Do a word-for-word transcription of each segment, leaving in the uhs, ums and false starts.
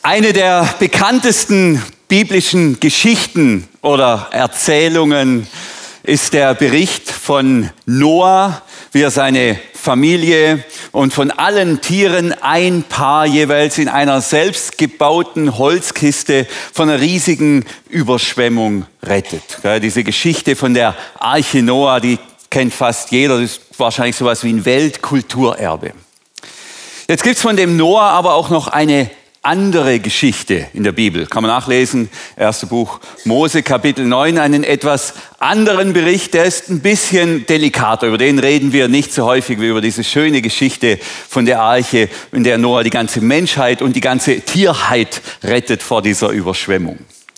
Eine der bekanntesten biblischen Geschichten oder Erzählungen ist der Bericht von Noah, wie er seine Familie und von allen Tieren ein Paar jeweils in einer selbstgebauten Holzkiste von einer riesigen Überschwemmung rettet. Diese Geschichte von der Arche Noah, die kennt fast jeder, das ist wahrscheinlich sowas wie ein Weltkulturerbe. Jetzt gibt es von dem Noah aber auch noch eine andere Geschichte in der Bibel. Kann man nachlesen, erstes Buch Mose, Kapitel neun, einen etwas anderen Bericht, der ist ein bisschen delikater. Über den reden wir nicht so häufig wie über diese schöne Geschichte von der Arche, in der Noah die ganze Menschheit und die ganze Tierheit rettet vor dieser Überschwemmung.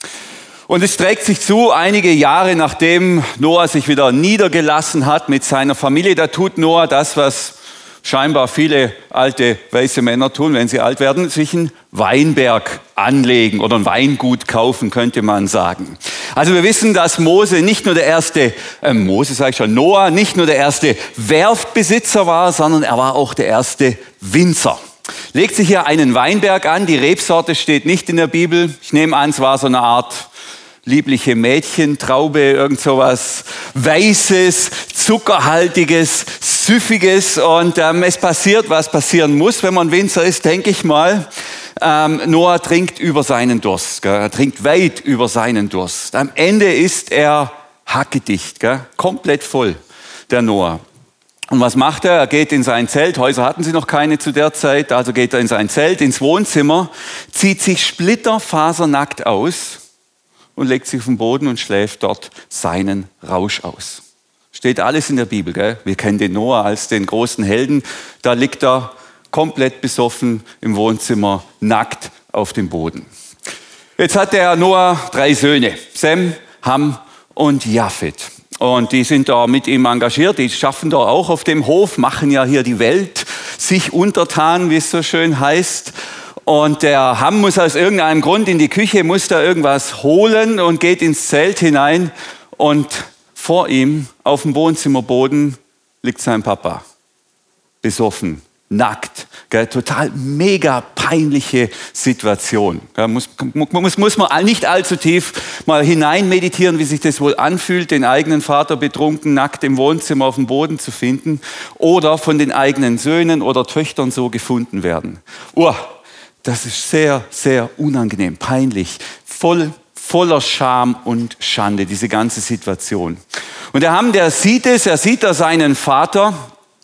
Und es trägt sich zu, einige Jahre nachdem Noah sich wieder niedergelassen hat mit seiner Familie, da tut Noah das, was scheinbar viele alte weiße Männer tun, wenn sie alt werden, sich einen Weinberg anlegen oder ein Weingut kaufen, könnte man sagen. Also wir wissen, dass Mose nicht nur der erste, äh, Mose sage ich schon, Noah nicht nur der erste Werftbesitzer war, sondern er war auch der erste Winzer. Legt sich hier einen Weinberg an, die Rebsorte steht nicht in der Bibel. Ich nehme an, es war so eine Art liebliche Mädchentraube, irgend sowas Weißes, Zuckerhaltiges, Süffiges. Und ähm, es passiert, was passieren muss, wenn man Winzer ist, denke ich mal. Ähm, Noah trinkt über seinen Durst. Gell? Er trinkt weit über seinen Durst. Am Ende ist er hackedicht, gell? Komplett voll, der Noah. Und was macht er? Er geht in sein Zelt. Häuser hatten sie noch keine zu der Zeit. Also geht er in sein Zelt, ins Wohnzimmer, zieht sich splitterfasernackt aus und legt sich auf den Boden und schläft dort seinen Rausch aus. Steht alles in der Bibel, gell? Wir kennen den Noah als den großen Helden. Da liegt er komplett besoffen im Wohnzimmer, nackt auf dem Boden. Jetzt hat der Noah drei Söhne, Sem, Ham und Japhet. Und die sind da mit ihm engagiert, die schaffen da auch auf dem Hof, machen ja hier die Welt, sich untertan, wie es so schön heißt. Und der Ham muss aus irgendeinem Grund in die Küche, muss da irgendwas holen und geht ins Zelt hinein. Und vor ihm auf dem Wohnzimmerboden liegt sein Papa, besoffen, nackt. Gell, total mega peinliche Situation. Gell, muss, muss, muss man nicht allzu tief mal hinein meditieren, wie sich das wohl anfühlt, den eigenen Vater betrunken, nackt im Wohnzimmer auf dem Boden zu finden oder von den eigenen Söhnen oder Töchtern so gefunden werden. Uah. Das ist sehr, sehr unangenehm, peinlich, voll, voller Scham und Schande, diese ganze Situation. Und der Ham, der sieht es, er sieht da seinen Vater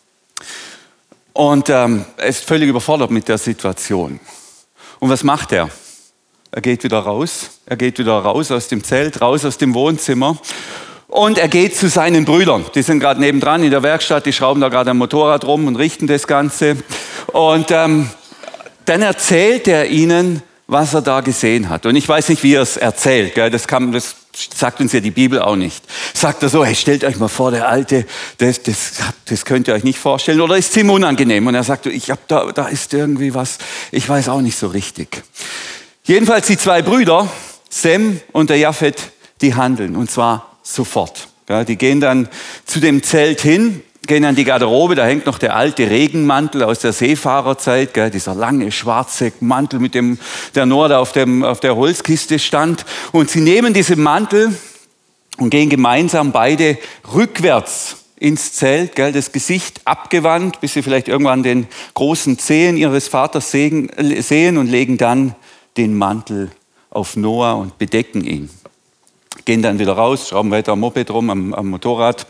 und ähm, er ist völlig überfordert mit der Situation. Und was macht er? Er geht wieder raus, er geht wieder raus aus dem Zelt, raus aus dem Wohnzimmer und er geht zu seinen Brüdern. Die sind gerade nebendran in der Werkstatt, die schrauben da gerade am Motorrad rum und richten das Ganze. Und ähm, dann erzählt er ihnen, was er da gesehen hat. Und ich weiß nicht, wie er es erzählt. Gell? Das, kann, das sagt uns ja die Bibel auch nicht. Sagt er so, hey, stellt euch mal vor, der Alte, das, das, das könnt ihr euch nicht vorstellen. Oder ist es ihm unangenehm? Und er sagt, ich hab da, da ist irgendwie was, ich weiß auch nicht so richtig. Jedenfalls die zwei Brüder, Sem und der Japhet, die handeln. Und zwar sofort. Gell? Die gehen dann zu dem Zelt hin, gehen an die Garderobe, da hängt noch der alte Regenmantel aus der Seefahrerzeit, gell, dieser lange schwarze Mantel, mit dem der Noah da auf, dem, auf der Holzkiste stand. Und sie nehmen diesen Mantel und gehen gemeinsam beide rückwärts ins Zelt, gell, das Gesicht abgewandt, bis sie vielleicht irgendwann den großen Zehen ihres Vaters sehen, sehen und legen dann den Mantel auf Noah und bedecken ihn. Gehen dann wieder raus, schrauben weiter am Moped rum, am, am Motorrad.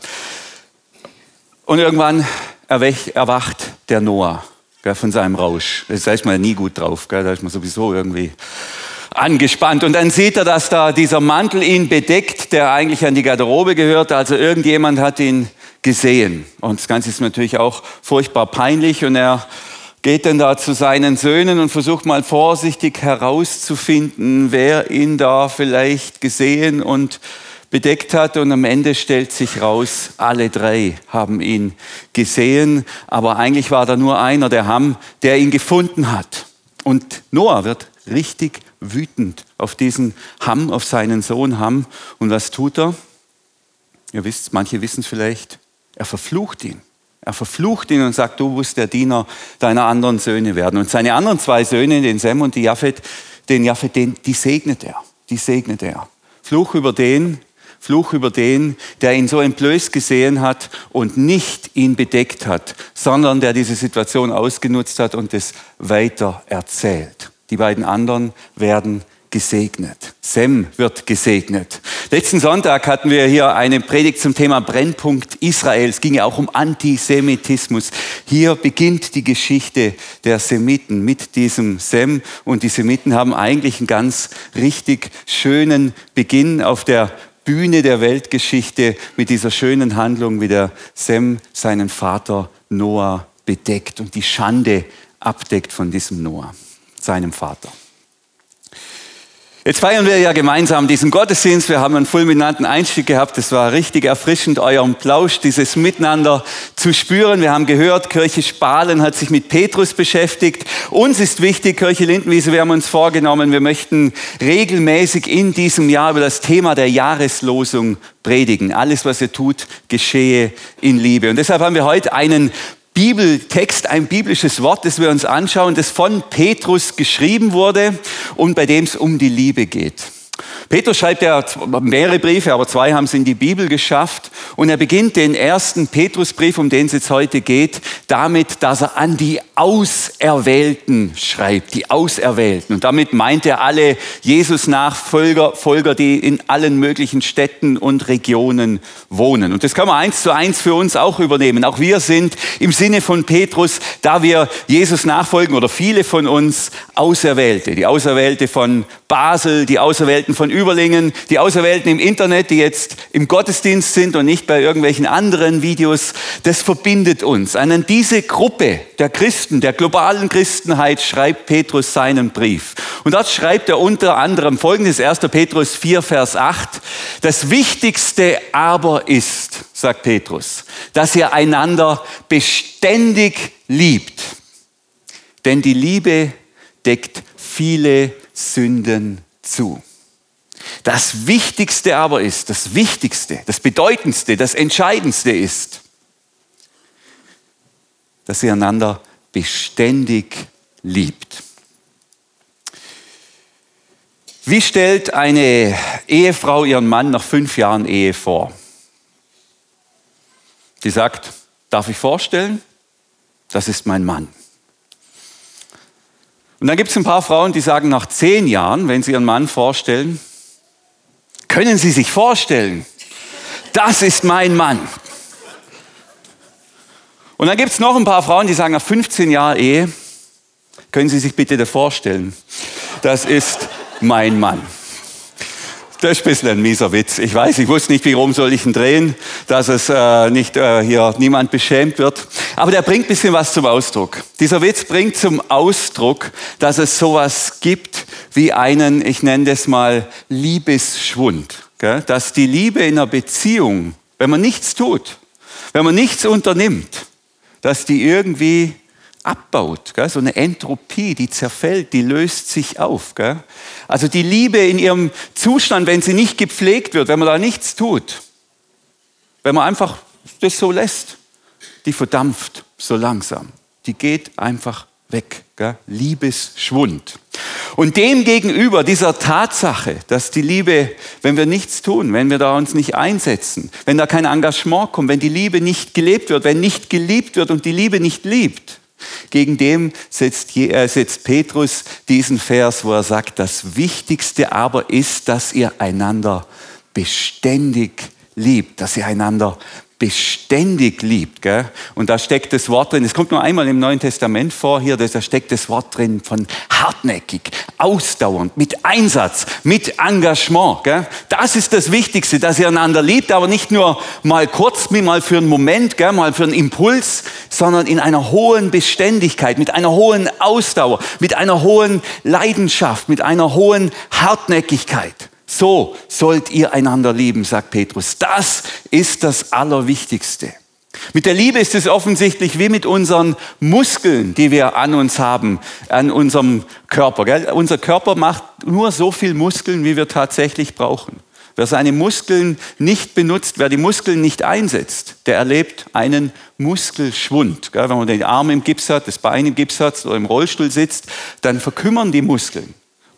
Und irgendwann erwacht der Noah, gell, von seinem Rausch. Da ist man nie gut drauf, gell, da ist man sowieso irgendwie angespannt. Und dann sieht er, dass da dieser Mantel ihn bedeckt, der eigentlich an die Garderobe gehört. Also irgendjemand hat ihn gesehen. Und das Ganze ist natürlich auch furchtbar peinlich. Und er geht dann da zu seinen Söhnen und versucht mal vorsichtig herauszufinden, wer ihn da vielleicht gesehen und bedeckt hat, und am Ende stellt sich raus, alle drei haben ihn gesehen, aber eigentlich war da nur einer, der Ham, der ihn gefunden hat. Und Noah wird richtig wütend auf diesen Ham, auf seinen Sohn Ham. Und was tut er? Ihr wisst, manche wissen es vielleicht, er verflucht ihn. Er verflucht ihn und sagt, du musst der Diener deiner anderen Söhne werden. Und seine anderen zwei Söhne, den Sem und die Japhet, den Jafet, den, die segnet er, die segnet er. Fluch über den, Fluch über den, der ihn so entblößt gesehen hat und nicht ihn bedeckt hat, sondern der diese Situation ausgenutzt hat und es weiter erzählt. Die beiden anderen werden gesegnet. Sem wird gesegnet. Letzten Sonntag hatten wir hier eine Predigt zum Thema Brennpunkt Israel. Es ging ja auch um Antisemitismus. Hier beginnt die Geschichte der Semiten mit diesem Sem. Und die Semiten haben eigentlich einen ganz richtig schönen Beginn auf der Bühne der Weltgeschichte mit dieser schönen Handlung, wie der Sem seinen Vater Noah bedeckt und die Schande abdeckt von diesem Noah, seinem Vater. Jetzt feiern wir ja gemeinsam diesen Gottesdienst. Wir haben einen fulminanten Einstieg gehabt. Es war richtig erfrischend, euren Plausch, dieses Miteinander zu spüren. Wir haben gehört, Kirche Spalen hat sich mit Petrus beschäftigt. Uns ist wichtig, Kirche Lindenwiese, wir haben uns vorgenommen, wir möchten regelmäßig in diesem Jahr über das Thema der Jahreslosung predigen. Alles, was ihr tut, geschehe in Liebe. Und deshalb haben wir heute einen Bibeltext, ein biblisches Wort, das wir uns anschauen, das von Petrus geschrieben wurde und bei dem es um die Liebe geht. Petrus schreibt ja mehrere Briefe, aber zwei haben es in die Bibel geschafft. Und er beginnt den ersten Petrusbrief, um den es jetzt heute geht, damit, dass er an die Auserwählten schreibt, die Auserwählten. Und damit meint er alle Jesus-Nachfolger, Folger, die in allen möglichen Städten und Regionen wohnen. Und das kann man eins zu eins für uns auch übernehmen. Auch wir sind im Sinne von Petrus, da wir Jesus nachfolgen, oder viele von uns, Auserwählte. Die Auserwählte von Basel, die Auserwählten von Überlingen, die Auserwählten im Internet, die jetzt im Gottesdienst sind und nicht bei irgendwelchen anderen Videos. Das verbindet uns. An diese Gruppe der Christen, der globalen Christenheit, schreibt Petrus seinen Brief. Und dort schreibt er unter anderem Folgendes, erster Petrus vier, Vers acht. Das Wichtigste aber ist, sagt Petrus, dass ihr einander beständig liebt. Denn die Liebe deckt viele Sünden zu. Das Wichtigste aber ist, das Wichtigste, das Bedeutendste, das Entscheidendste ist, dass ihr einander beständig liebt. Wie stellt eine Ehefrau ihren Mann nach fünf Jahren Ehe vor? Die sagt, darf ich vorstellen? Das ist mein Mann. Und dann gibt es ein paar Frauen, die sagen nach zehn Jahren, wenn sie ihren Mann vorstellen, können Sie sich vorstellen, das ist mein Mann. Und dann gibt es noch ein paar Frauen, die sagen nach fünfzehn Jahren Ehe, können Sie sich bitte vorstellen, das ist mein Mann. Das ist ein bisschen ein mieser Witz. Ich weiß, ich wusste nicht, wie rum soll ich ihn drehen, dass es äh, nicht äh, hier niemand beschämt wird. Aber der bringt ein bisschen was zum Ausdruck. Dieser Witz bringt zum Ausdruck, dass es sowas gibt wie einen, ich nenne das mal, Liebesschwund. Gell? Dass die Liebe in einer Beziehung, wenn man nichts tut, wenn man nichts unternimmt, dass die irgendwie abbaut, gell? So eine Entropie, die zerfällt, die löst sich auf. Gell? Also die Liebe in ihrem Zustand, wenn sie nicht gepflegt wird, wenn man da nichts tut, wenn man einfach das so lässt, die verdampft so langsam. Die geht einfach weg. Gell? Liebesschwund. Und dem gegenüber, dieser Tatsache, dass die Liebe, wenn wir nichts tun, wenn wir da uns nicht einsetzen, wenn da kein Engagement kommt, wenn die Liebe nicht gelebt wird, wenn nicht geliebt wird und die Liebe nicht liebt, gegen dem setzt, äh, setzt Petrus diesen Vers, wo er sagt, das Wichtigste aber ist, dass ihr einander beständig liebt, dass ihr einander beständig liebt. Gell? Und da steckt das Wort drin, es kommt nur einmal im Neuen Testament vor, hier, da steckt das Wort drin von hartnäckig, ausdauernd, mit Einsatz, mit Engagement. Gell? Das ist das Wichtigste, dass ihr einander liebt, aber nicht nur mal kurz, mal für einen Moment, gell, mal für einen Impuls, sondern in einer hohen Beständigkeit, mit einer hohen Ausdauer, mit einer hohen Leidenschaft, mit einer hohen Hartnäckigkeit. So sollt ihr einander lieben, sagt Petrus. Das ist das Allerwichtigste. Mit der Liebe ist es offensichtlich wie mit unseren Muskeln, die wir an uns haben, an unserem Körper. Gell? Unser Körper macht nur so viel Muskeln, wie wir tatsächlich brauchen. Wer seine Muskeln nicht benutzt, wer die Muskeln nicht einsetzt, der erlebt einen Muskelschwund. Gell? Wenn man den Arm im Gips hat, das Bein im Gips hat oder im Rollstuhl sitzt, dann verkümmern die Muskeln.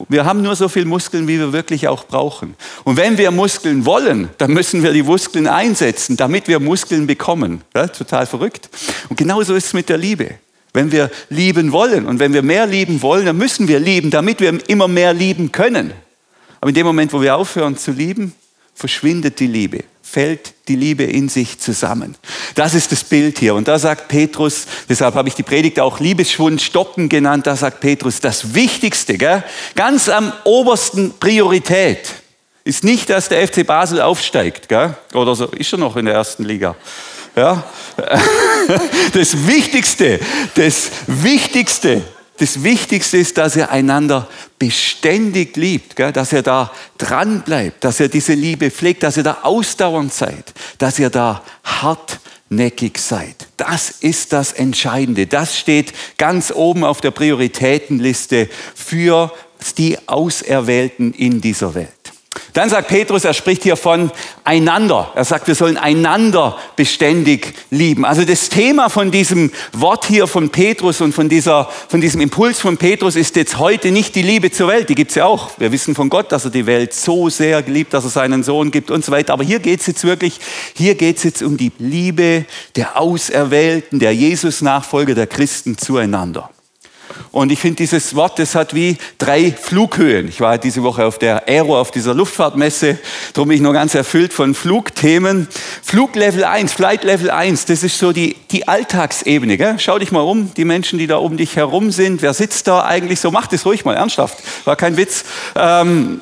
Wir haben nur so viel Muskeln, wie wir wirklich auch brauchen. Und wenn wir Muskeln wollen, dann müssen wir die Muskeln einsetzen, damit wir Muskeln bekommen. Ja, total verrückt. Und genauso ist es mit der Liebe. Wenn wir lieben wollen und wenn wir mehr lieben wollen, dann müssen wir lieben, damit wir immer mehr lieben können. Aber in dem Moment, wo wir aufhören zu lieben, verschwindet die Liebe, fällt die Liebe in sich zusammen. Das ist das Bild hier. Und da sagt Petrus, deshalb habe ich die Predigt auch Liebesschwund stoppen genannt, da sagt Petrus, das Wichtigste, gell, ganz am obersten Priorität ist nicht, dass der F C Basel aufsteigt. Gell? Oder so, ist er noch in der ersten Liga? Ja? Das Wichtigste, das Wichtigste, Das Wichtigste ist, dass ihr einander beständig liebt, gell? Dass ihr da dran bleibt, dass ihr diese Liebe pflegt, dass ihr da ausdauernd seid, dass ihr da hartnäckig seid. Das ist das Entscheidende. Das steht ganz oben auf der Prioritätenliste für die Auserwählten in dieser Welt. Dann sagt Petrus, er spricht hier von einander. Er sagt, wir sollen einander beständig lieben. Also das Thema von diesem Wort hier von Petrus und von, dieser, von diesem Impuls von Petrus ist jetzt heute nicht die Liebe zur Welt. Die gibt es ja auch. Wir wissen von Gott, dass er die Welt so sehr liebt, dass er seinen Sohn gibt und so weiter. Aber hier geht es jetzt wirklich, hier geht es jetzt um die Liebe der Auserwählten, der Jesus-Nachfolger, der Christen zueinander. Und ich finde dieses Wort, das hat wie drei Flughöhen. Ich war diese Woche auf der Aero, auf dieser Luftfahrtmesse, darum bin ich noch ganz erfüllt von Flugthemen. Fluglevel eins, Flight Level eins, das ist so die, die Alltagsebene. Gell? Schau dich mal um, die Menschen, die da um dich herum sind. Wer sitzt da eigentlich so? Mach das ruhig mal, ernsthaft, war kein Witz. Ähm,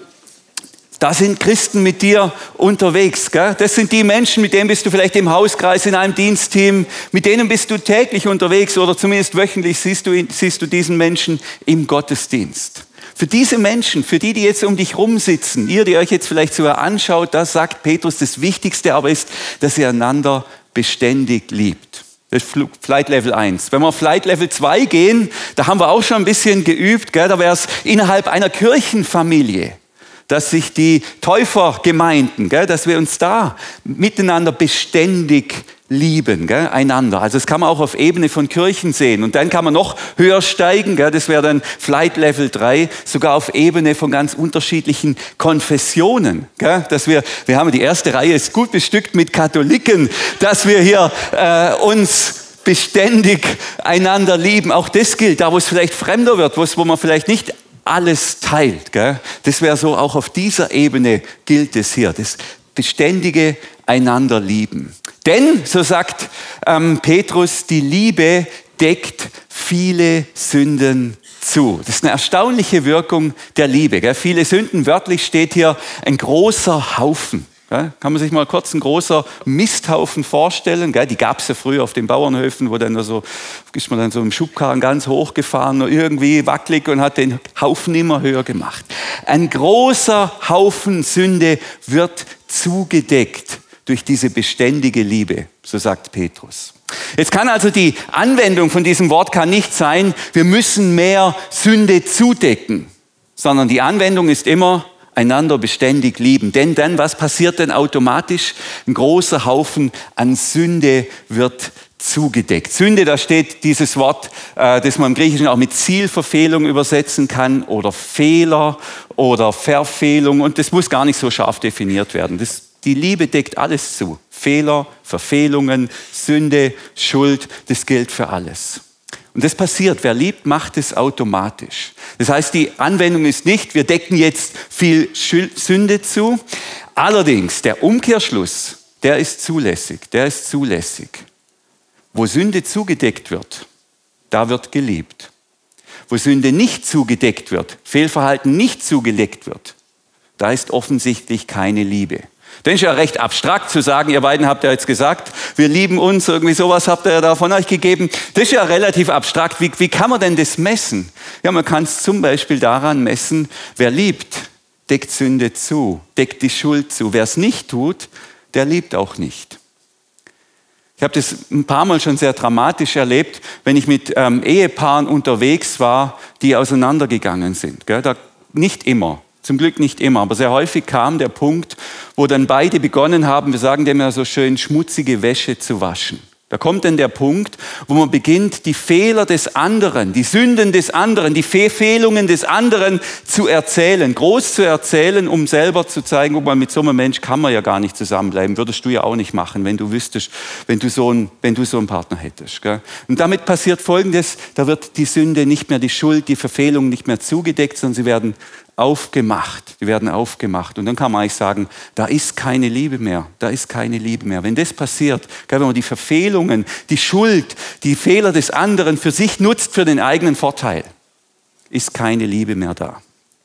Da sind Christen mit dir unterwegs. Gell? Das sind die Menschen, mit denen bist du vielleicht im Hauskreis, in einem Dienstteam. Mit denen bist du täglich unterwegs oder zumindest wöchentlich siehst du, siehst du diesen Menschen im Gottesdienst. Für diese Menschen, für die, die jetzt um dich rumsitzen, ihr, die euch jetzt vielleicht sogar anschaut, da sagt Petrus, das Wichtigste aber ist, dass ihr einander beständig liebt. Das ist Flight Level eins. Wenn wir auf Flight Level zwei gehen, da haben wir auch schon ein bisschen geübt. Gell? Da wäre es innerhalb einer Kirchenfamilie, dass sich die Täufergemeinden, gell, dass wir uns da miteinander beständig lieben, gell, einander. Also das kann man auch auf Ebene von Kirchen sehen. Und dann kann man noch höher steigen, gell, das wäre dann Flight Level drei, sogar auf Ebene von ganz unterschiedlichen Konfessionen. Gell, dass wir, wir haben die erste Reihe, ist gut bestückt mit Katholiken, dass wir hier äh, uns beständig einander lieben. Auch das gilt, da wo es vielleicht fremder wird, wo man vielleicht nicht alles teilt. Gell? Das wäre so, auch auf dieser Ebene gilt es hier, das beständige einander lieben. Denn, so sagt ähm, Petrus, die Liebe deckt viele Sünden zu. Das ist eine erstaunliche Wirkung der Liebe. Gell? Viele Sünden, wörtlich steht hier ein großer Haufen. Ja, kann man sich mal kurz ein großer Misthaufen vorstellen. Gell? Die gab es ja früher auf den Bauernhöfen, wo dann so, ist man dann so im Schubkarren ganz hochgefahren, nur irgendwie wackelig und hat den Haufen immer höher gemacht. Ein großer Haufen Sünde wird zugedeckt durch diese beständige Liebe, so sagt Petrus. Jetzt kann also die Anwendung von diesem Wort kann nicht sein, wir müssen mehr Sünde zudecken, sondern die Anwendung ist immer, einander beständig lieben. Denn dann, was passiert denn automatisch? Ein großer Haufen an Sünde wird zugedeckt. Sünde, da steht dieses Wort, äh, das man im Griechischen auch mit Zielverfehlung übersetzen kann oder Fehler oder Verfehlung. Und das muss gar nicht so scharf definiert werden. Das, die Liebe deckt alles zu. Fehler, Verfehlungen, Sünde, Schuld, das gilt für alles. Und das passiert, wer liebt, macht es automatisch. Das heißt, die Anwendung ist nicht, wir decken jetzt viel Sünde zu. Allerdings, der Umkehrschluss, der ist zulässig, der ist zulässig. Wo Sünde zugedeckt wird, da wird geliebt. Wo Sünde nicht zugedeckt wird, Fehlverhalten nicht zugedeckt wird, da ist offensichtlich keine Liebe. Das ist ja recht abstrakt zu sagen, ihr beiden habt ja jetzt gesagt, wir lieben uns, irgendwie sowas habt ihr ja da von euch gegeben. Das ist ja relativ abstrakt. Wie, wie kann man denn das messen? Ja, man kann es zum Beispiel daran messen, wer liebt, deckt Sünde zu, deckt die Schuld zu. Wer es nicht tut, der liebt auch nicht. Ich habe das ein paar Mal schon sehr dramatisch erlebt, wenn ich mit ähm, Ehepaaren unterwegs war, die auseinandergegangen sind. Gell? Da, nicht immer. Zum Glück nicht immer, aber sehr häufig kam der Punkt, wo dann beide begonnen haben, wir sagen dem ja so schön, schmutzige Wäsche zu waschen. Da kommt dann der Punkt, wo man beginnt, die Fehler des anderen, die Sünden des anderen, die Verfehlungen des anderen zu erzählen, groß zu erzählen, um selber zu zeigen, guck mal, mit so einem Mensch kann man ja gar nicht zusammenbleiben. Würdest du ja auch nicht machen, wenn du wüsstest, wenn du so einen, wenn du so einen Partner hättest. Gell? Und damit passiert Folgendes, da wird die Sünde nicht mehr, die Schuld, die Verfehlung nicht mehr zugedeckt, sondern sie werden aufgemacht. Die werden aufgemacht. Und dann kann man eigentlich sagen, da ist keine Liebe mehr. Da ist keine Liebe mehr. Wenn das passiert, wenn man die Verfehlungen, die Schuld, die Fehler des anderen für sich nutzt, für den eigenen Vorteil, ist keine Liebe mehr da.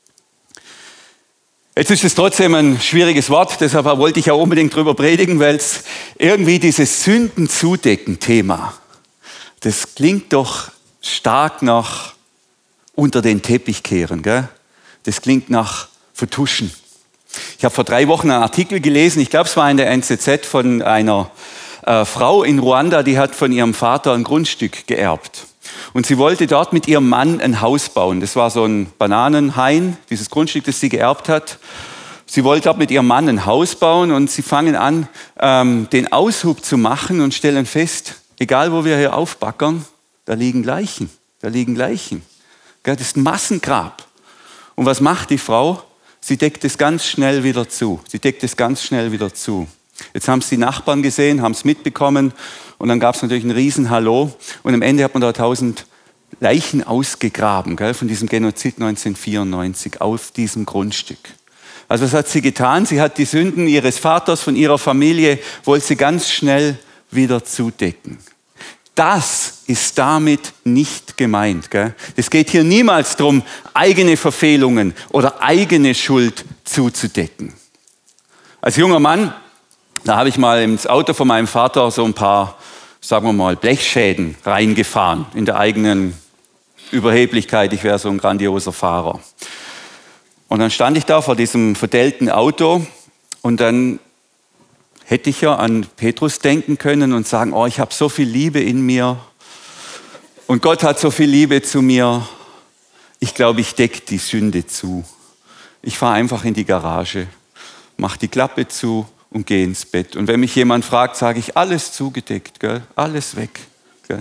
Jetzt ist es trotzdem ein schwieriges Wort, deshalb wollte ich auch unbedingt drüber predigen, weil es irgendwie dieses Sündenzudecken-Thema, das klingt doch stark nach unter den Teppich kehren, gell? Das klingt nach Vertuschen. Ich habe vor drei Wochen einen Artikel gelesen, ich glaube, es war in der N Z Z von einer äh, Frau in Ruanda, die hat von ihrem Vater ein Grundstück geerbt. Und sie wollte dort mit ihrem Mann ein Haus bauen. Das war so ein Bananenhain, dieses Grundstück, das sie geerbt hat. Sie wollte dort mit ihrem Mann ein Haus bauen und sie fangen an, ähm, den Aushub zu machen und stellen fest, egal wo wir hier aufbackern, da liegen Leichen, da liegen Leichen. Das ist ein Massengrab. Und was macht die Frau? Sie deckt es ganz schnell wieder zu. Sie deckt es ganz schnell wieder zu. Jetzt haben es die Nachbarn gesehen, haben es mitbekommen und dann gab es natürlich ein Riesenhallo und am Ende hat man da tausend Leichen ausgegraben, gell, von diesem Genozid neunzehnhundertvierundneunzig auf diesem Grundstück. Also was hat sie getan? Sie hat die Sünden ihres Vaters, von ihrer Familie, wollte sie ganz schnell wieder zudecken. Das ist damit nicht gemeint. Gell? Es geht hier niemals darum, eigene Verfehlungen oder eigene Schuld zuzudecken. Als junger Mann, da habe ich mal ins Auto von meinem Vater so ein paar, sagen wir mal, Blechschäden reingefahren, in der eigenen Überheblichkeit, ich wäre so ein grandioser Fahrer. Und dann stand ich da vor diesem verdellten Auto und dann hätte ich ja an Petrus denken können und sagen, oh, ich habe so viel Liebe in mir und Gott hat so viel Liebe zu mir. Ich glaube, ich decke die Sünde zu. Ich fahre einfach in die Garage, mache die Klappe zu und gehe ins Bett. Und wenn mich jemand fragt, sage ich, alles zugedeckt, gell? Alles weg. Gell?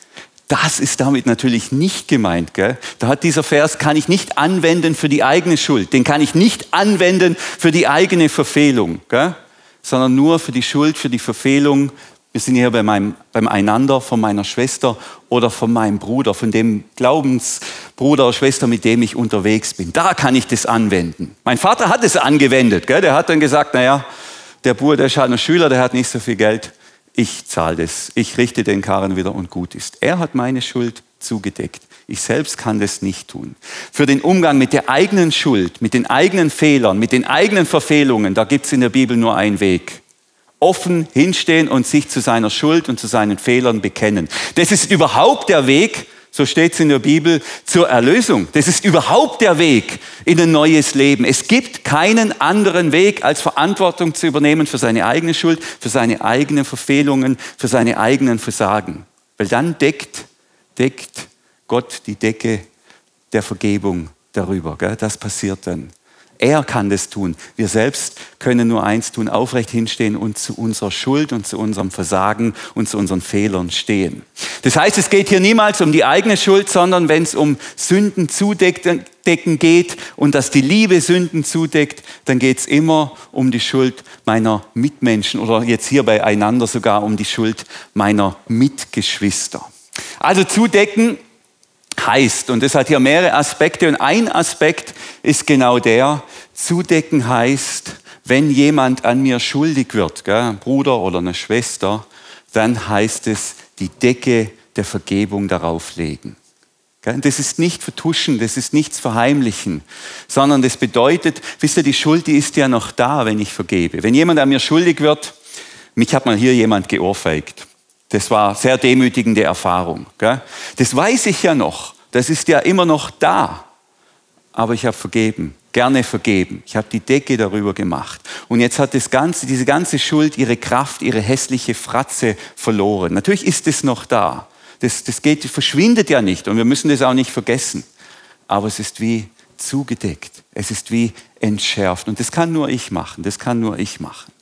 Das ist damit natürlich nicht gemeint. Gell? Da hat dieser Vers, kann ich nicht anwenden für die eigene Schuld. Den kann ich nicht anwenden für die eigene Verfehlung. Gell? Sondern nur für die Schuld, für die Verfehlung. Wir sind hier bei meinem, beim Einander von meiner Schwester oder von meinem Bruder, von dem Glaubensbruder oder Schwester, mit dem ich unterwegs bin. Da kann ich das anwenden. Mein Vater hat es angewendet. Gell? Der hat dann gesagt, naja, der Bruder, der ist halt ein Schüler, der hat nicht so viel Geld. Ich zahle das. Ich richte den Karren wieder und gut ist. Er hat meine Schuld zugedeckt. Ich selbst kann das nicht tun. Für den Umgang mit der eigenen Schuld, mit den eigenen Fehlern, mit den eigenen Verfehlungen, da gibt es in der Bibel nur einen Weg. Offen hinstehen und sich zu seiner Schuld und zu seinen Fehlern bekennen. Das ist überhaupt der Weg, so steht es in der Bibel, zur Erlösung. Das ist überhaupt der Weg in ein neues Leben. Es gibt keinen anderen Weg, als Verantwortung zu übernehmen für seine eigene Schuld, für seine eigenen Verfehlungen, für seine eigenen Versagen. Weil dann deckt, deckt Gott die Decke der Vergebung darüber. Gell? Das passiert dann. Er kann das tun. Wir selbst können nur eins tun, aufrecht hinstehen und zu unserer Schuld und zu unserem Versagen und zu unseren Fehlern stehen. Das heißt, es geht hier niemals um die eigene Schuld, sondern wenn es um Sünden zudecken geht und dass die Liebe Sünden zudeckt, dann geht es immer um die Schuld meiner Mitmenschen oder jetzt hier beieinander sogar um die Schuld meiner Mitgeschwister. Also zudecken heißt, und das hat hier mehrere Aspekte, und ein Aspekt ist genau der, zudecken heißt, wenn jemand an mir schuldig wird, gell, ein Bruder oder eine Schwester, dann heißt es, die Decke der Vergebung darauf legen. Gell, das ist nicht vertuschen, das ist nichts verheimlichen, sondern das bedeutet, wisst ihr, die Schuld, die ist ja noch da, wenn ich vergebe. Wenn jemand an mir schuldig wird, mich hat mal hier jemand geohrfeigt. Das war eine sehr demütigende Erfahrung. Gell? Das weiß ich ja noch. Das ist ja immer noch da. Aber ich habe vergeben, gerne vergeben. Ich habe die Decke darüber gemacht. Und jetzt hat das Ganze, diese ganze Schuld ihre Kraft, ihre hässliche Fratze verloren. Natürlich ist es noch da. Das, das geht, verschwindet ja nicht und wir müssen das auch nicht vergessen. Aber es ist wie zugedeckt. Es ist wie entschärft. Und das kann nur ich machen. Das kann nur ich machen.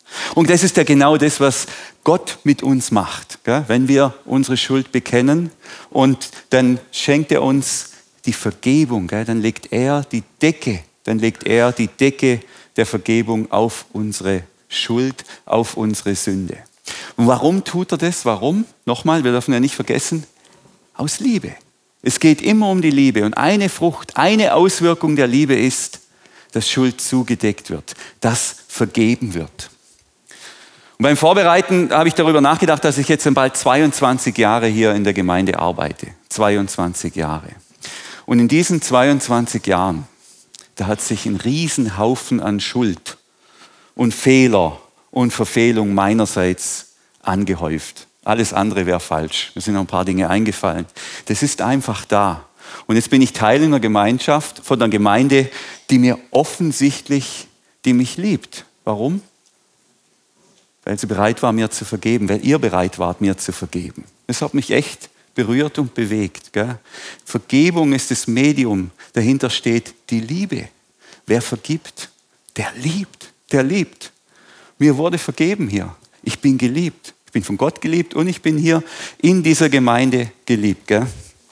Und das ist ja genau das, was Gott mit uns macht. Gell? Wenn wir unsere Schuld bekennen und dann schenkt er uns die Vergebung, gell? Dann legt er die Decke, dann legt er die Decke der Vergebung auf unsere Schuld, auf unsere Sünde. Und warum tut er das? Warum? Nochmal, wir dürfen ja nicht vergessen, aus Liebe. Es geht immer um die Liebe. Und eine Frucht, eine Auswirkung der Liebe ist, dass Schuld zugedeckt wird, dass vergeben wird. Und beim Vorbereiten habe ich darüber nachgedacht, dass ich jetzt bald zweiundzwanzig Jahre hier in der Gemeinde arbeite. zweiundzwanzig Jahre. Und in diesen zweiundzwanzig Jahren, da hat sich ein Riesenhaufen an Schuld und Fehler und Verfehlung meinerseits angehäuft. Alles andere wäre falsch. Mir sind noch ein paar Dinge eingefallen. Das ist einfach da. Und jetzt bin ich Teil einer Gemeinschaft, von einer Gemeinde, die mir offensichtlich, die mich liebt. Warum? Weil sie bereit war, mir zu vergeben, weil ihr bereit wart, mir zu vergeben. Das hat mich echt berührt und bewegt. Gell? Vergebung ist das Medium, dahinter steht die Liebe. Wer vergibt, der liebt, der liebt. Mir wurde vergeben hier. Ich bin geliebt. Ich bin von Gott geliebt und ich bin hier in dieser Gemeinde geliebt. Gell?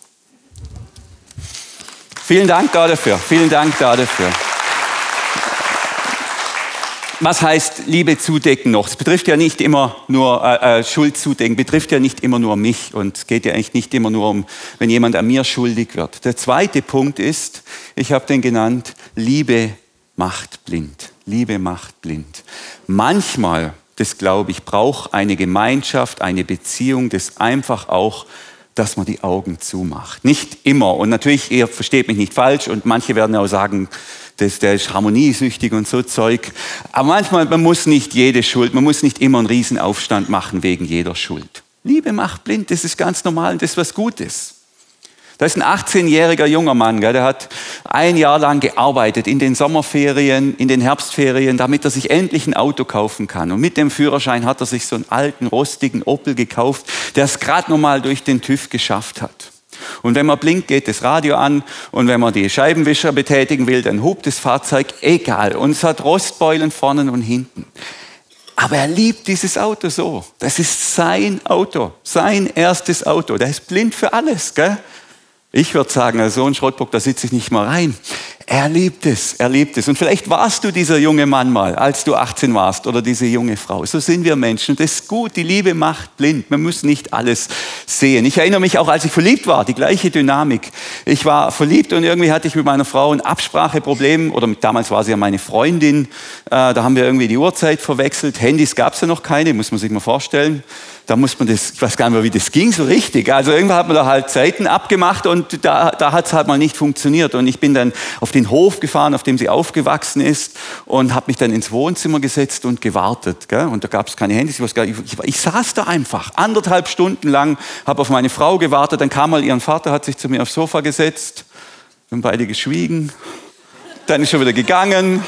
Vielen Dank da dafür. Vielen Dank da dafür. Was heißt Liebe zudecken noch? Es betrifft ja nicht immer nur äh, äh, Schuld zudecken, betrifft ja nicht immer nur mich und es geht ja eigentlich nicht immer nur um, wenn jemand an mir schuldig wird. Der zweite Punkt ist, ich habe den genannt, Liebe macht blind. Liebe macht blind. Manchmal, das glaube ich, braucht eine Gemeinschaft, eine Beziehung, das einfach auch, dass man die Augen zumacht. Nicht immer. Und natürlich, ihr versteht mich nicht falsch und manche werden auch sagen, das, der ist harmoniesüchtig und so Zeug. Aber manchmal, man muss nicht jede Schuld, man muss nicht immer einen Riesenaufstand machen wegen jeder Schuld. Liebe macht blind, das ist ganz normal und das ist was Gutes. Da ist ein achtzehnjähriger junger Mann, der hat ein Jahr lang gearbeitet in den Sommerferien, in den Herbstferien, damit er sich endlich ein Auto kaufen kann. Und mit dem Führerschein hat er sich so einen alten, rostigen Opel gekauft, der es gerade noch mal durch den TÜV geschafft hat. Und wenn man blinkt, geht das Radio an und wenn man die Scheibenwischer betätigen will, dann hupt das Fahrzeug, egal. Und es hat Rostbeulen vorne und hinten. Aber er liebt dieses Auto so. Das ist sein Auto, sein erstes Auto. Der ist blind für alles, gell? Ich würde sagen, so ein Schrottbock, da sitze ich nicht mal rein. Er liebt es, er liebt es. Und vielleicht warst du dieser junge Mann mal, als du achtzehn warst, oder diese junge Frau. So sind wir Menschen. Das ist gut, die Liebe macht blind. Man muss nicht alles sehen. Ich erinnere mich auch, als ich verliebt war, die gleiche Dynamik. Ich war verliebt und irgendwie hatte ich mit meiner Frau ein Abspracheproblem. Oder damals war sie ja meine Freundin. Da haben wir irgendwie die Uhrzeit verwechselt. Handys gab es ja noch keine, muss man sich mal vorstellen. Da muss man das, ich weiß gar nicht mehr, wie das ging so richtig. Also irgendwann hat man da halt Zeiten abgemacht und da, da hat es halt mal nicht funktioniert. Und ich bin dann auf den Hof gefahren, auf dem sie aufgewachsen ist und habe mich dann ins Wohnzimmer gesetzt und gewartet. Gell? Und da gab es keine Handys. Ich, ich, ich, ich saß da einfach, anderthalb Stunden lang, habe auf meine Frau gewartet. Dann kam mal ihr Vater, hat sich zu mir aufs Sofa gesetzt. Wir haben beide geschwiegen. Dann ist schon wieder gegangen.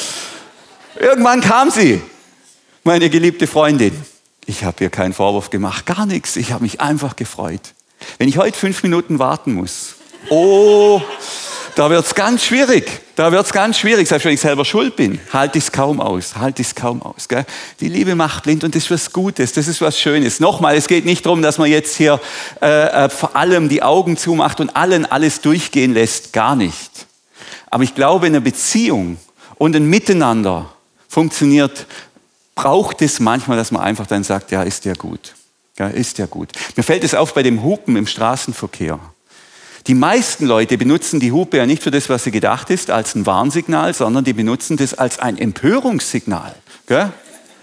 Irgendwann kam sie, meine geliebte Freundin. Ich habe ihr keinen Vorwurf gemacht, gar nichts. Ich habe mich einfach gefreut. Wenn ich heute fünf Minuten warten muss, oh, da wird es ganz schwierig. Da wird es ganz schwierig. Selbst wenn ich selber schuld bin, halte ich es kaum aus. Halte ich es kaum aus. Gell? Die Liebe macht blind und das ist was Gutes, das ist was Schönes. Nochmal, es geht nicht darum, dass man jetzt hier äh, vor allem die Augen zumacht und allen alles durchgehen lässt. Gar nicht. Aber ich glaube, eine Beziehung und ein Miteinander funktioniert, braucht es manchmal, dass man einfach dann sagt, ja, ist ja gut. Ja, ist ja gut. Mir fällt es auf bei dem Hupen im Straßenverkehr. Die meisten Leute benutzen die Hupe ja nicht für das, was sie gedacht ist, als ein Warnsignal, sondern die benutzen das als ein Empörungssignal. Gell?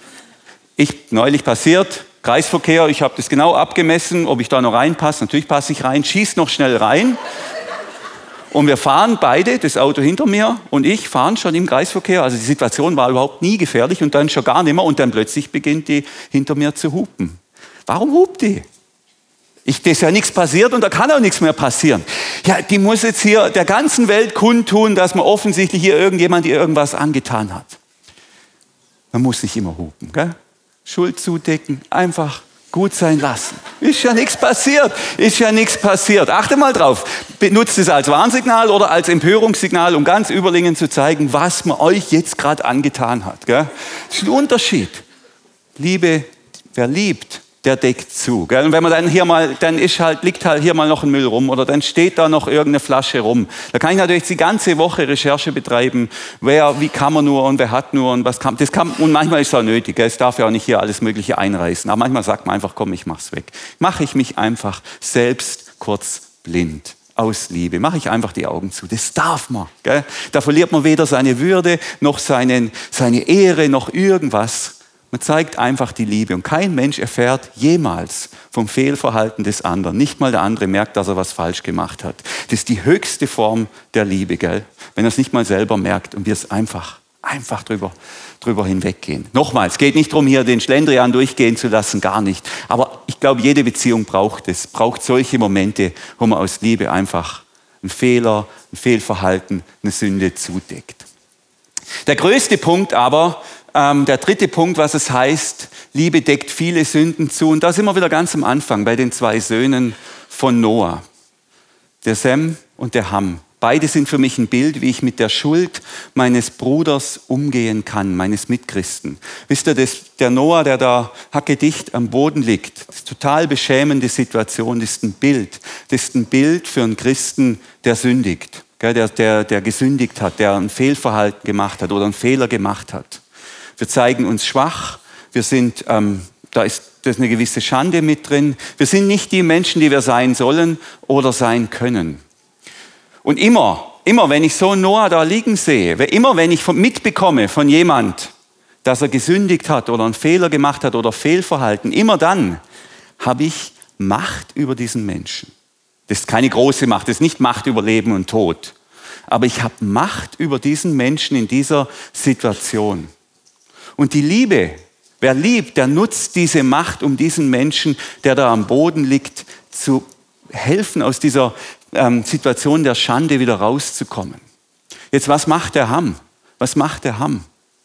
Ich, neulich passiert, Kreisverkehr, ich habe das genau abgemessen, ob ich da noch reinpasse. Natürlich passe ich rein, schieß noch schnell rein. Und wir fahren beide, das Auto hinter mir und ich, fahren schon im Kreisverkehr. Also die Situation war überhaupt nie gefährlich und dann schon gar nicht mehr. Und dann plötzlich beginnt die hinter mir zu hupen. Warum hupt die? Ich, da ist ja nichts passiert und da kann auch nichts mehr passieren. Ja, die muss jetzt hier der ganzen Welt kundtun, dass man offensichtlich hier irgendjemand ihr irgendwas angetan hat. Man muss nicht immer hupen, gell? Schuld zudecken, einfach gut sein lassen. Ist ja nichts passiert. Ist ja nichts passiert. Achte mal drauf. Benutzt es als Warnsignal oder als Empörungssignal, um ganz Überlingen zu zeigen, was man euch jetzt gerade angetan hat. Gell? Das ist ein Unterschied. Liebe, wer liebt, der deckt zu. Gell? Und wenn man dann hier mal, dann ist halt, liegt halt hier mal noch ein Müll rum oder dann steht da noch irgendeine Flasche rum. Da kann ich natürlich die ganze Woche Recherche betreiben, wer, wie kann man nur und wer hat nur und was kann, das kann, und manchmal ist es auch nötig, gell? Es darf ja auch nicht hier alles Mögliche einreißen, aber manchmal sagt man einfach, komm, ich mach's weg. Mache ich mich einfach selbst kurz blind. Aus Liebe. Mache ich einfach die Augen zu. Das darf man. Gell? Da verliert man weder seine Würde, noch seinen, seine Ehre, noch irgendwas. Man zeigt einfach die Liebe. Und kein Mensch erfährt jemals vom Fehlverhalten des anderen. Nicht mal der andere merkt, dass er was falsch gemacht hat. Das ist die höchste Form der Liebe, gell? Wenn er es nicht mal selber merkt und wir es einfach, einfach drüber, drüber hinweggehen. Nochmals, es geht nicht darum, hier den Schlendrian durchgehen zu lassen, gar nicht. Aber ich glaube, jede Beziehung braucht es, braucht solche Momente, wo man aus Liebe einfach einen Fehler, ein Fehlverhalten, eine Sünde zudeckt. Der größte Punkt aber, ähm, der dritte Punkt, was es heißt, Liebe deckt viele Sünden zu. Und da sind wir wieder ganz am Anfang bei den zwei Söhnen von Noah, der Sem und der Ham. Beide sind für mich ein Bild, wie ich mit der Schuld meines Bruders umgehen kann, meines Mitchristen. Wisst ihr, das, der Noah, der da hackedicht am Boden liegt, das ist eine total beschämende Situation, das ist ein Bild. Das ist ein Bild für einen Christen, der sündigt, der, der, der gesündigt hat, der ein Fehlverhalten gemacht hat oder einen Fehler gemacht hat. Wir zeigen uns schwach, wir sind, ähm, da ist, da ist eine gewisse Schande mit drin. Wir sind nicht die Menschen, die wir sein sollen oder sein können. Und immer, immer, wenn ich so Noah da liegen sehe, immer, wenn ich mitbekomme von jemand, dass er gesündigt hat oder einen Fehler gemacht hat oder Fehlverhalten, immer dann habe ich Macht über diesen Menschen. Das ist keine große Macht, das ist nicht Macht über Leben und Tod. Aber ich habe Macht über diesen Menschen in dieser Situation. Und die Liebe, wer liebt, der nutzt diese Macht, um diesen Menschen, der da am Boden liegt, zu helfen, aus dieser ähm, Situation der Schande wieder rauszukommen. Jetzt, was macht der Ham? Was macht der Ham?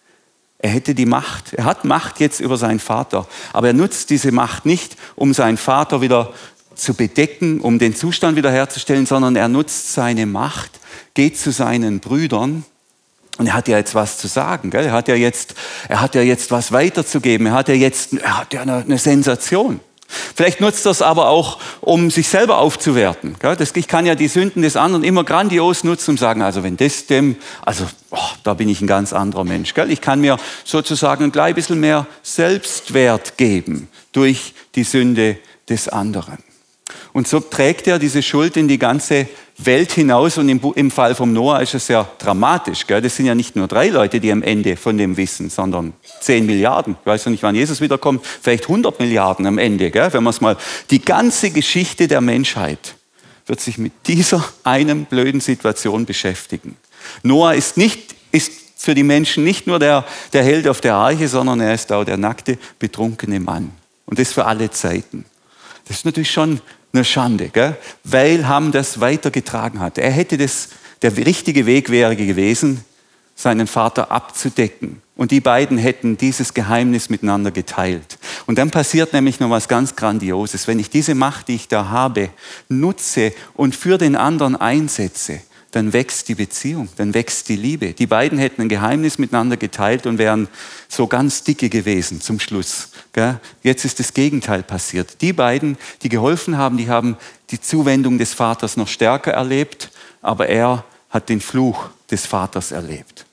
Er hätte die Macht, er hat Macht jetzt über seinen Vater, aber er nutzt diese Macht nicht, um seinen Vater wieder zu bedecken, um den Zustand wiederherzustellen, sondern er nutzt seine Macht, geht zu seinen Brüdern und er hat ja jetzt was zu sagen. Gell? Er hat ja jetzt, er hat ja jetzt was weiterzugeben, er hat ja jetzt er hat ja eine, eine Sensation. Vielleicht nutzt er es aber auch, um sich selber aufzuwerten. Ich kann ja die Sünden des anderen immer grandios nutzen und sagen, also wenn das dem, also oh, da bin ich ein ganz anderer Mensch. Ich kann mir sozusagen ein klein bisschen mehr Selbstwert geben durch die Sünde des anderen. Und so trägt er diese Schuld in die ganze Welt hinaus und im, im Fall vom Noah ist es ja dramatisch. Gell? Das sind ja nicht nur drei Leute, die am Ende von dem wissen, sondern zehn Milliarden. Ich weiß noch nicht, wann Jesus wiederkommt, vielleicht hundert Milliarden am Ende. Gell? Wenn man es mal, die ganze Geschichte der Menschheit wird sich mit dieser einen blöden Situation beschäftigen. Noah ist, nicht, ist für die Menschen nicht nur der, der Held auf der Arche, sondern er ist auch der nackte, betrunkene Mann. Und das für alle Zeiten. Das ist natürlich schon eine Schande, gell? Weil Ham das weitergetragen hat. Er hätte das, der richtige Weg wäre gewesen, seinen Vater abzudecken. Und die beiden hätten dieses Geheimnis miteinander geteilt. Und dann passiert nämlich noch was ganz Grandioses. Wenn ich diese Macht, die ich da habe, nutze und für den anderen einsetze, dann wächst die Beziehung, dann wächst die Liebe. Die beiden hätten ein Geheimnis miteinander geteilt und wären so ganz dicke gewesen zum Schluss. Jetzt ist das Gegenteil passiert. Die beiden, die geholfen haben, die haben die Zuwendung des Vaters noch stärker erlebt, aber er hat den Fluch des Vaters erlebt.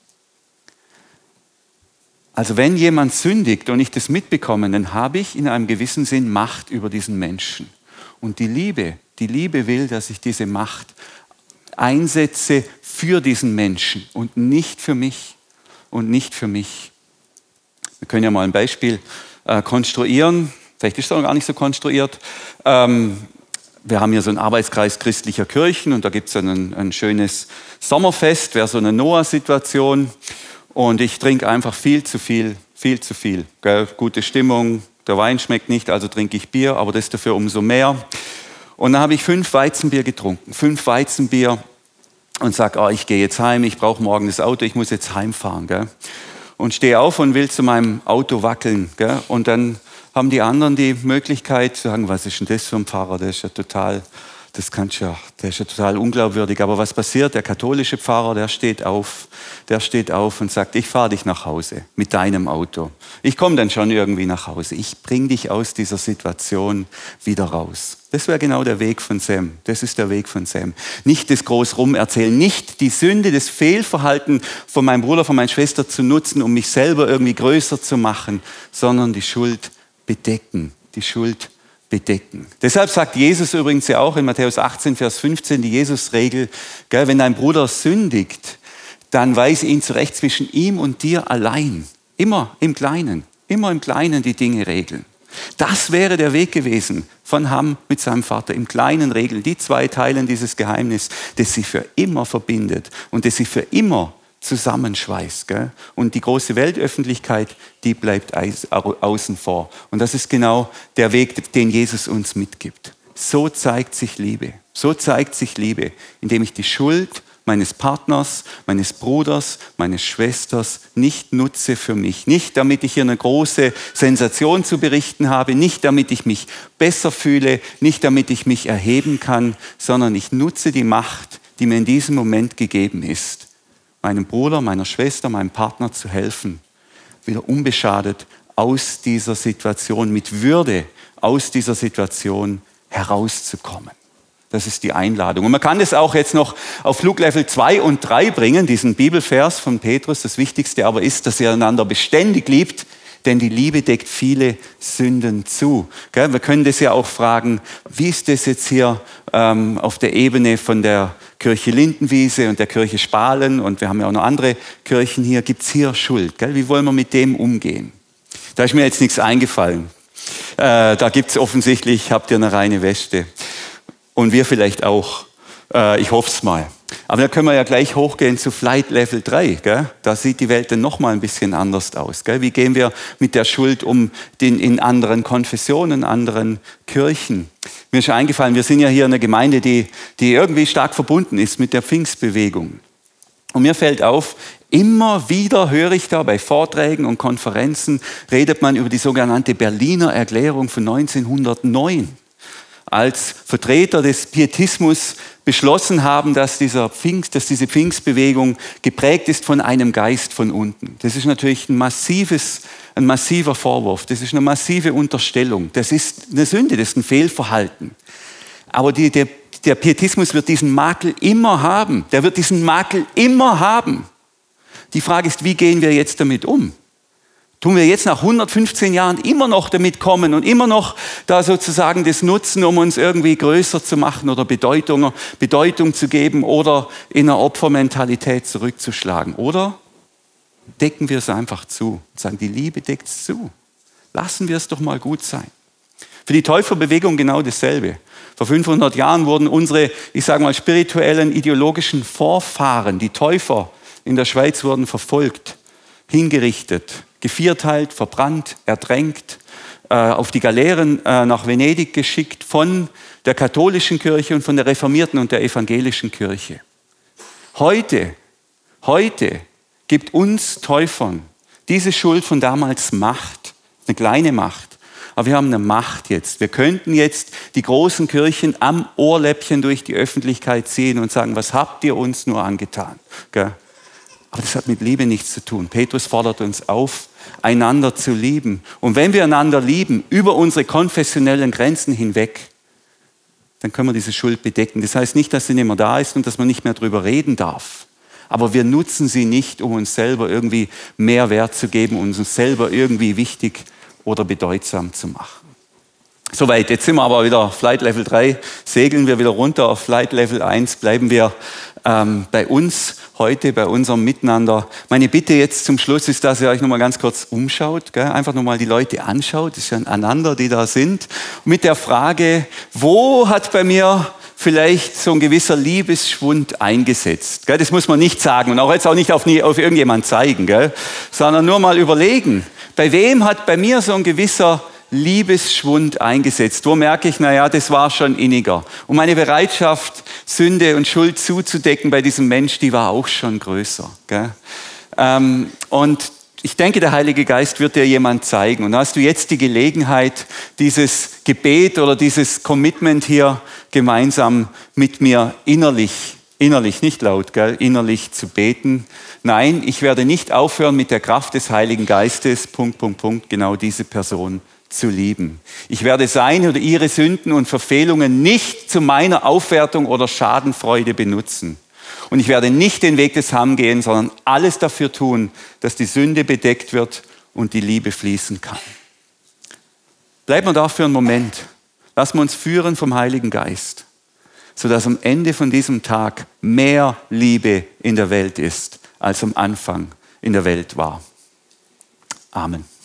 Also wenn jemand sündigt und ich das mitbekomme, dann habe ich in einem gewissen Sinn Macht über diesen Menschen. Und die Liebe, die Liebe will, dass ich diese Macht einsetze für diesen Menschen und nicht für mich und nicht für mich. Wir können ja mal ein Beispiel äh, konstruieren, vielleicht ist es auch gar nicht so konstruiert. Ähm, wir haben hier so einen Arbeitskreis christlicher Kirchen und da gibt es ein, ein schönes Sommerfest, wäre so eine Noah-Situation und ich trinke einfach viel zu viel, viel zu viel. Gell? Gute Stimmung, der Wein schmeckt nicht, also trinke ich Bier, aber das dafür umso mehr. Und dann habe ich fünf Weizenbier getrunken, fünf Weizenbier und sage, oh, ich gehe jetzt heim, ich brauche morgen das Auto, ich muss jetzt heimfahren. Gell? Und stehe auf und will zu meinem Auto wackeln. Gell? Und dann haben die anderen die Möglichkeit zu sagen, was ist denn das für ein Fahrer, der ist ja total, das kannst ja, der ist ja total unglaubwürdig. Aber was passiert? Der katholische Pfarrer, der steht auf, der steht auf und sagt, ich fahre dich nach Hause mit deinem Auto. Ich komme dann schon irgendwie nach Hause. Ich bringe dich aus dieser Situation wieder raus. Das wäre genau der Weg von Sam. Das ist der Weg von Sam. Nicht das groß rumerzählen, nicht die Sünde, das Fehlverhalten von meinem Bruder, von meiner Schwester zu nutzen, um mich selber irgendwie größer zu machen, sondern die Schuld bedecken, die Schuld bedecken. Deshalb sagt Jesus übrigens ja auch in Matthäus achtzehn, Vers fünfzehn, die Jesus-Regel, gell, wenn dein Bruder sündigt, dann weise ihn zurecht zwischen ihm und dir allein. Immer im Kleinen, immer im Kleinen die Dinge regeln. Das wäre der Weg gewesen von Ham mit seinem Vater, im Kleinen regeln. Die zwei teilen dieses Geheimnis, das sie für immer verbindet und das sie für immer zusammenschweißt. Gell? Und die große Weltöffentlichkeit, die bleibt außen vor. Und das ist genau der Weg, den Jesus uns mitgibt. So zeigt sich Liebe. So zeigt sich Liebe, indem ich die Schuld meines Partners, meines Bruders, meines Schwesters nicht nutze für mich. Nicht, damit ich hier eine große Sensation zu berichten habe, nicht, damit ich mich besser fühle, nicht, damit ich mich erheben kann, sondern ich nutze die Macht, die mir in diesem Moment gegeben ist, meinem Bruder, meiner Schwester, meinem Partner zu helfen, wieder unbeschadet aus dieser Situation, mit Würde aus dieser Situation herauszukommen. Das ist die Einladung. Und man kann das auch jetzt noch auf Fluglevel zwei und drei bringen, diesen Bibelvers von Petrus. Das Wichtigste aber ist, dass ihr einander beständig liebt, denn die Liebe deckt viele Sünden zu. Wir können das ja auch fragen, wie ist das jetzt hier ähm, auf der Ebene von der Kirche Lindenwiese und der Kirche Spalen, und wir haben ja auch noch andere Kirchen hier, gibt es hier Schuld? Gell? Wie wollen wir mit dem umgehen? Da ist mir jetzt nichts eingefallen. Äh, da gibt es offensichtlich, habt ihr eine reine Weste. Und wir vielleicht auch. Äh, ich hoffe es mal. Aber da können wir ja gleich hochgehen zu Flight Level drei. Gell? Da sieht die Welt dann noch mal ein bisschen anders aus. Gell? Wie gehen wir mit der Schuld um den, in anderen Konfessionen, anderen Kirchen? Mir ist eingefallen, wir sind ja hier eine Gemeinde, die, die irgendwie stark verbunden ist mit der Pfingstbewegung. Und mir fällt auf, immer wieder höre ich da bei Vorträgen und Konferenzen, redet man über die sogenannte Berliner Erklärung von neunzehnhundertneun. Als Vertreter des Pietismus beschlossen haben, dass, dieser Pfingst, dass diese Pfingstbewegung geprägt ist von einem Geist von unten. Das ist natürlich ein, massives, ein massiver Vorwurf, das ist eine massive Unterstellung, das ist eine Sünde, das ist ein Fehlverhalten. Aber die, der, der Pietismus wird diesen Makel immer haben, der wird diesen Makel immer haben. Die Frage ist, wie gehen wir jetzt damit um? Tun wir jetzt nach hundertfünfzehn Jahren immer noch damit kommen und immer noch da sozusagen das nutzen, um uns irgendwie größer zu machen oder Bedeutung, Bedeutung zu geben oder in einer Opfermentalität zurückzuschlagen? Oder decken wir es einfach zu und sagen, die Liebe deckt es zu. Lassen wir es doch mal gut sein. Für die Täuferbewegung genau dasselbe. Vor fünfhundert Jahren wurden unsere, ich sage mal, spirituellen, ideologischen Vorfahren, die Täufer in der Schweiz, wurden verfolgt, hingerichtet, gevierteilt, verbrannt, ertränkt, äh, auf die Galeeren äh, nach Venedig geschickt von der katholischen Kirche und von der reformierten und der evangelischen Kirche. Heute, heute gibt uns Täufern diese Schuld von damals Macht, eine kleine Macht. Aber wir haben eine Macht jetzt. Wir könnten jetzt die großen Kirchen am Ohrläppchen durch die Öffentlichkeit ziehen und sagen, was habt ihr uns nur angetan? Gell? Aber das hat mit Liebe nichts zu tun. Petrus fordert uns auf, einander zu lieben. Und wenn wir einander lieben, über unsere konfessionellen Grenzen hinweg, dann können wir diese Schuld bedecken. Das heißt nicht, dass sie nicht mehr da ist und dass man nicht mehr darüber reden darf. Aber wir nutzen sie nicht, um uns selber irgendwie mehr Wert zu geben, um uns selber irgendwie wichtig oder bedeutsam zu machen. Soweit, jetzt sind wir aber wieder auf Flight Level drei, segeln wir wieder runter auf Flight Level eins, bleiben wir ähm, bei uns heute, bei unserem Miteinander. Meine Bitte jetzt zum Schluss ist, dass ihr euch nochmal ganz kurz umschaut, gell? Einfach nochmal die Leute anschaut, das ist ja einander, die da sind, mit der Frage, wo hat bei mir vielleicht so ein gewisser Liebesschwund eingesetzt? Gell? Das muss man nicht sagen und auch jetzt auch nicht auf, auf irgendjemand zeigen, gell? Sondern nur mal überlegen, bei wem hat bei mir so ein gewisser Liebesschwund eingesetzt? Wo merke ich, naja, das war schon inniger. Und meine Bereitschaft, Sünde und Schuld zuzudecken bei diesem Mensch, die war auch schon größer. Gell? Ähm, und ich denke, der Heilige Geist wird dir jemand zeigen. Und hast du jetzt die Gelegenheit, dieses Gebet oder dieses Commitment hier gemeinsam mit mir innerlich, innerlich, nicht laut, gell, innerlich zu beten. Nein, ich werde nicht aufhören, mit der Kraft des Heiligen Geistes, Punkt, Punkt, Punkt, genau diese Person zu lieben. Ich werde seine oder ihre Sünden und Verfehlungen nicht zu meiner Aufwertung oder Schadenfreude benutzen. Und ich werde nicht den Weg des Herrn gehen, sondern alles dafür tun, dass die Sünde bedeckt wird und die Liebe fließen kann. Bleiben wir da für einen Moment. Lassen wir uns führen vom Heiligen Geist, sodass am Ende von diesem Tag mehr Liebe in der Welt ist, als am Anfang in der Welt war. Amen.